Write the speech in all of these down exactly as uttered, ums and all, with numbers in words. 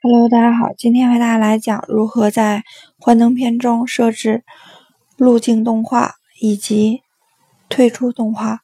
Hello， 大家好，今天为大家来讲如何在幻灯片中设置路径动画以及退出动画。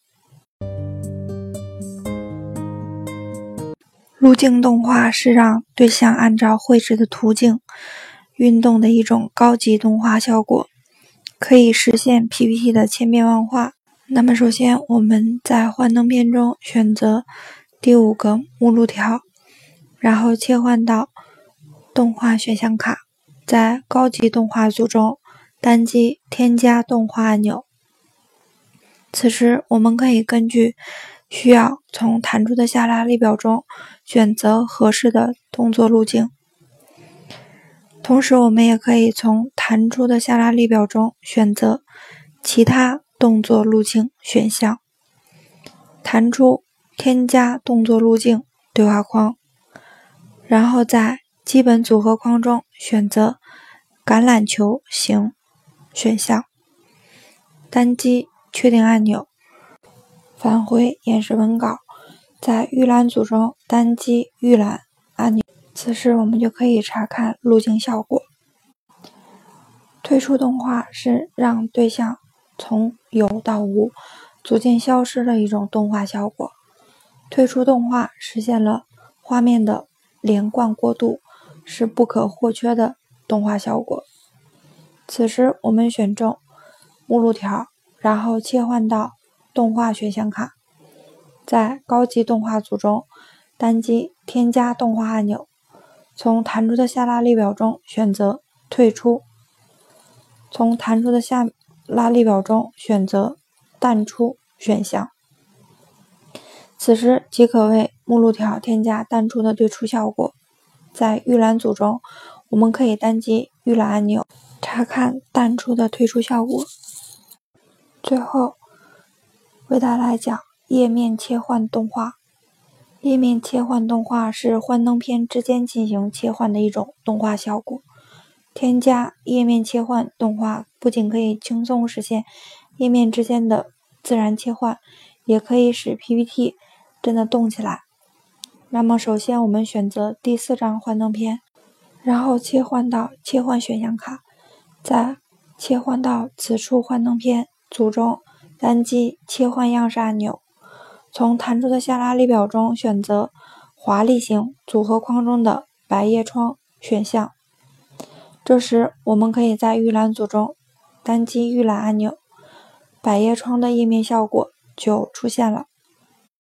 路径动画是让对象按照绘制的途径运动的一种高级动画效果，可以实现 P P T 的千变万化。那么首先我们在幻灯片中选择第五个目录条，然后切换到动画选项卡，在高级动画组中单击添加动画按钮。此时我们可以根据需要从弹出的下拉列表中选择合适的动作路径，同时我们也可以从弹出的下拉列表中选择其他动作路径选项，弹出添加动作路径对话框，然后在基本组合框中选择橄榄球形选项，单击确定按钮，返回演示文稿，在预览组中单击预览按钮，此时我们就可以查看路径效果。退出动画是让对象从有到无逐渐消失的一种动画效果。退出动画实现了画面的连贯过渡，是不可或缺的动画效果。此时我们选中目录条，然后切换到动画选项卡，在高级动画组中单击添加动画按钮，从弹出的下拉列表中选择退出，从弹出的下拉列表中选择淡出选项，此时即可为目录条添加淡出的退出效果。在预览组中，我们可以单击预览按钮，查看淡出的退出效果。最后为大家来讲页面切换动画。页面切换动画是幻灯片之间进行切换的一种动画效果。添加页面切换动画不仅可以轻松实现页面之间的自然切换，也可以使 P P T 真的动起来。那么首先我们选择第四张幻灯片，然后切换到切换选项卡，在切换到此处幻灯片组中单击切换样式按钮，从弹出的下拉列表中选择华丽型组合框中的百叶窗选项。这时我们可以在预览组中单击预览按钮，百叶窗的页面效果就出现了。